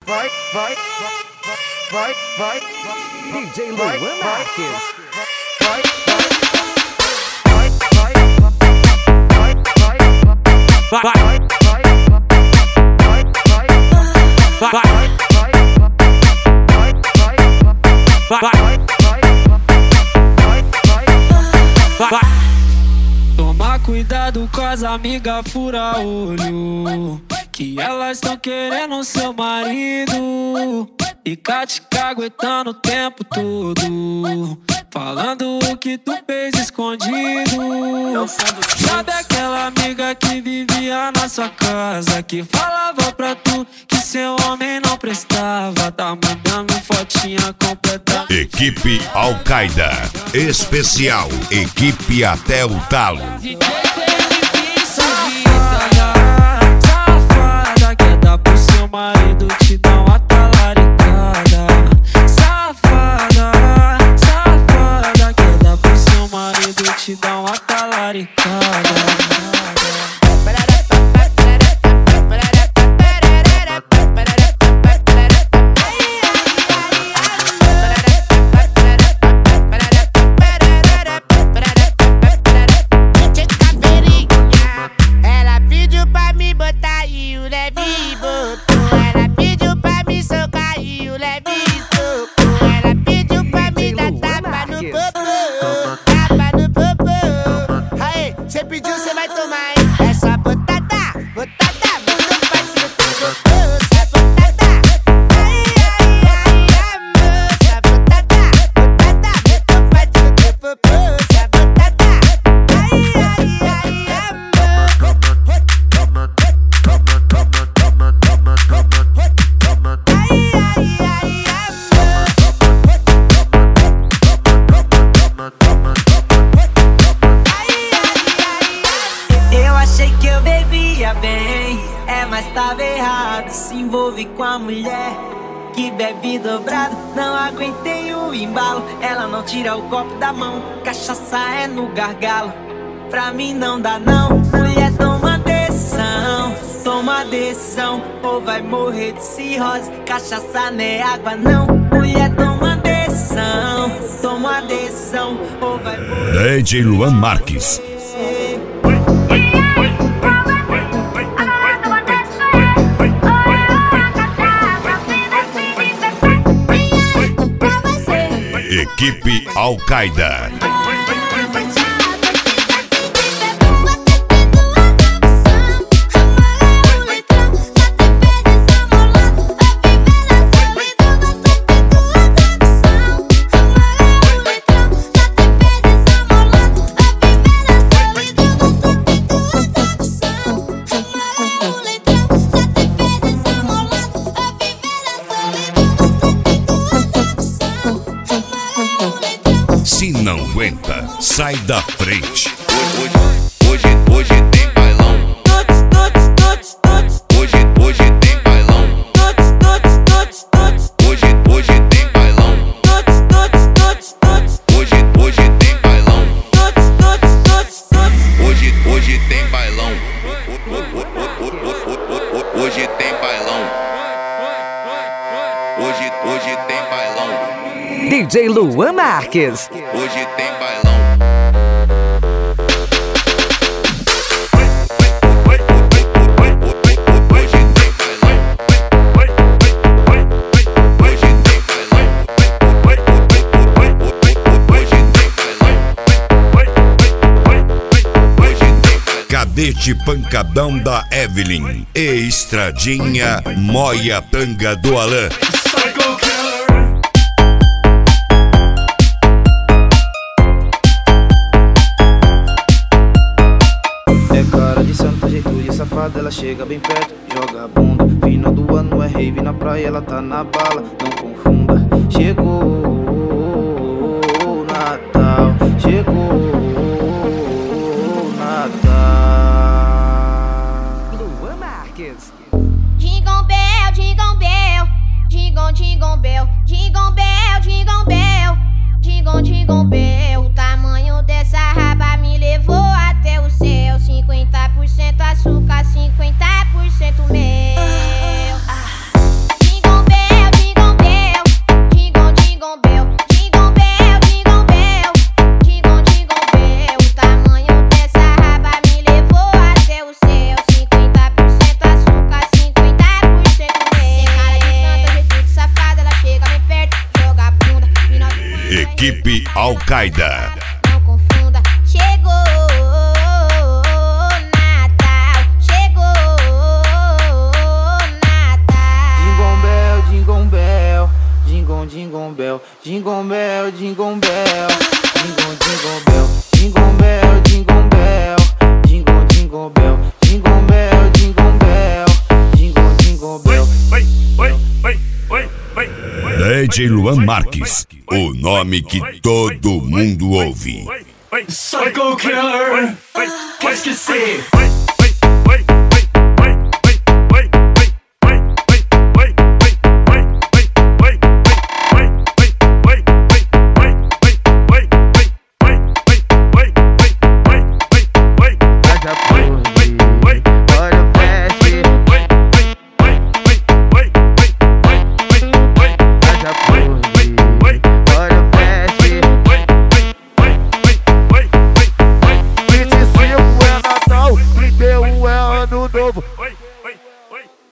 DJ Luan Marques. Toma cuidado com as amigas fura olho, que elas estão querendo seu marido. Fica te caguetando o tempo todo, falando o que tu fez escondido. Sabe aquela amiga que vivia na sua casa, que falava pra tu que seu homem não prestava? Tá mandando fotinha completa. Equipe Al-Qaeda Especial, equipe até o talo. Safada, quer dar pro seu marido, te dá uma talaricada. Safada, quer dar pro seu marido, te dá uma talaricada. Cê pediu, cê vai tomar, hein? Essa botada, botada, botou pra ti no popô. Essa botada, ai, ai, ai, amor. Essa botada, botada, botou pra ti no popô. Essa botada, ai, ai, ai, amor. Achei que eu bebia bem, mas tava errado. Se envolve com a mulher que bebe dobrado. Não aguentei o embalo, ela não tira o copo da mão. Cachaça é no gargalo, pra mim não dá não. Mulher, toma decisão, ou vai morrer de cirrose. Cachaça não é água não. Mulher, toma decisão, ou vai morrer. DJ Luan Marques. Equipe Al-Qaeda. Se não aguenta, sai da frente. Hoje tem bailão. Hoje tem bailão. Hoje tem bailão. Hoje tem bailão. Hoje tem bailão. Hoje tem bailão. Hoje tem bailão. DJ Luan Marques. Hoje tem bailão. Cadete pancadão da Evelyn e Estradinha Moia Tanga do Alan. Safada, ela chega bem perto, joga a bunda. Final do ano é rave na praia, ela tá na bala, não confunda. Chegou o Natal, chegou o Natal. Luan Marques. Jingle bell, jingle bell, jingle, jingle bell, jingle bell, jingle bell, jingle, jingle bell. O tamanho dessa raba me levou até o céu. 50% açúcar, 50% mel. Jingle Equipe Al-Qaeda. Não confunda, chegou Natal, chegou Natal. Jingle bell, jingle bell, jingle jingle bell, jingle bell, jingle bell, jingle jingle bell, jingle bell, jingle bell, jingle jingle bell, jingle bell, jingle bell, jingle jingle bell. DJ Luan Marques, o nome que todo mundo ouve. Psycho Killer, qu'est-ce que c'est?